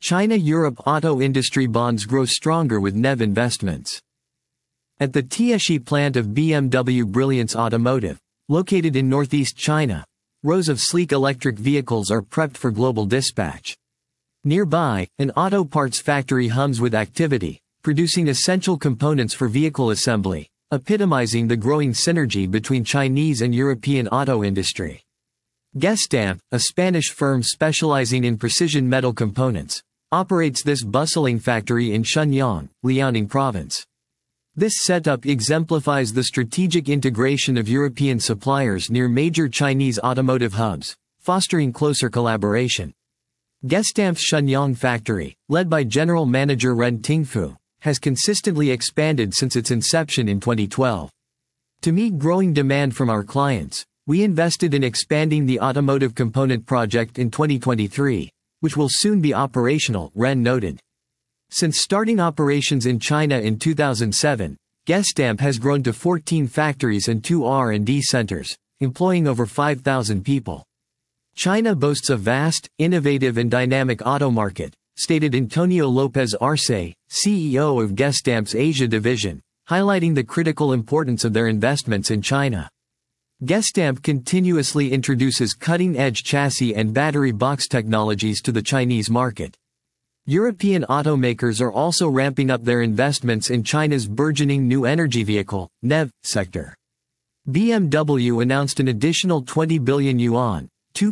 China-Europe auto industry bonds grow stronger with NEV investments. At the Tiexi plant of BMW Brilliance Automotive, located in northeast China, rows of sleek electric vehicles are prepped for global dispatch. Nearby, an auto parts factory hums with activity, producing essential components for vehicle assembly, epitomizing the growing synergy between Chinese and European auto industry. Gestamp, a Spanish firm specializing in precision metal components, operates this bustling factory in Shenyang, Liaoning Province. This setup exemplifies the strategic integration of European suppliers near major Chinese automotive hubs, fostering closer collaboration. Gestamp's Shenyang factory, led by General Manager Ren Tingfu, has consistently expanded since its inception in 2012. To meet growing demand from our clients, we invested in expanding the automotive component project in 2023, which will soon be operational, Ren noted. Since starting operations in China in 2007, Gestamp has grown to 14 factories and 2 R&D centers, employing over 5,000 people. China boasts a vast, innovative and dynamic auto market, stated Antonio Lopez Arce, CEO of Gestamp's Asia division, highlighting the critical importance of their investments in China. Gestamp continuously introduces cutting-edge chassis and battery box technologies to the Chinese market. European automakers are also ramping up their investments in China's burgeoning new energy vehicle, NEV, sector. BMW announced an additional 20 billion yuan,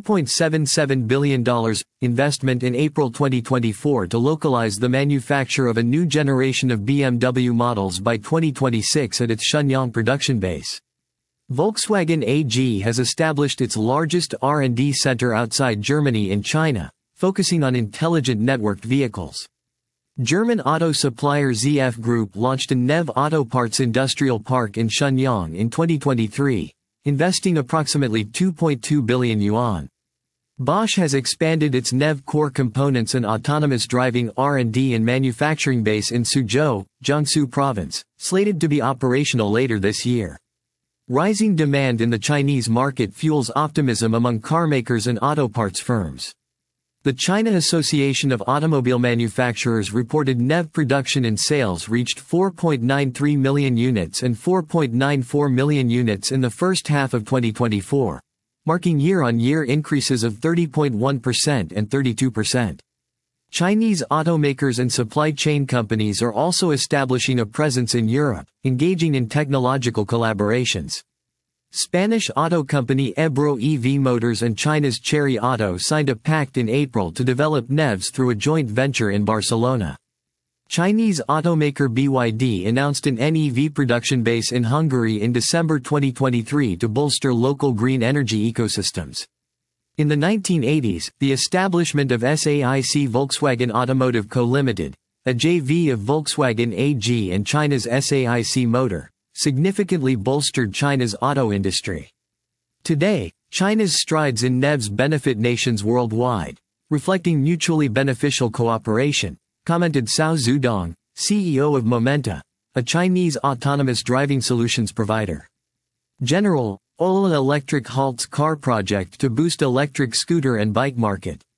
$2.77 billion, investment in April 2024 to localize the manufacture of a new generation of BMW models by 2026 at its Shenyang production base. Volkswagen AG has established its largest R&D center outside Germany in China, focusing on intelligent networked vehicles. German auto supplier ZF Group launched a NEV Auto Parts Industrial Park in Shenyang in 2023, investing approximately 2.2 billion yuan. Bosch has expanded its NEV core components and autonomous driving R&D and manufacturing base in Suzhou, Jiangsu Province, slated to be operational later this year. Rising demand in the Chinese market fuels optimism among carmakers and auto parts firms. The China Association of Automobile Manufacturers reported NEV production and sales reached 4.93 million units and 4.94 million units in the first half of 2024, marking year-on-year increases of 30.1% and 32%. Chinese automakers and supply chain companies are also establishing a presence in Europe, engaging in technological collaborations. Spanish auto company Ebro EV Motors and China's Chery Auto signed a pact in April to develop NEVs through a joint venture in Barcelona. Chinese automaker BYD announced an NEV production base in Hungary in December 2023 to bolster local green energy ecosystems. In the 1980s, the establishment of SAIC Volkswagen Automotive Co. Limited, a JV of Volkswagen AG and China's SAIC Motor, significantly bolstered China's auto industry. Today, China's strides in NEVs benefit nations worldwide, reflecting mutually beneficial cooperation, commented Cao Zudong, CEO of Momenta, a Chinese autonomous driving solutions provider. General Ola Electric halts car project to boost electric scooter and bike market.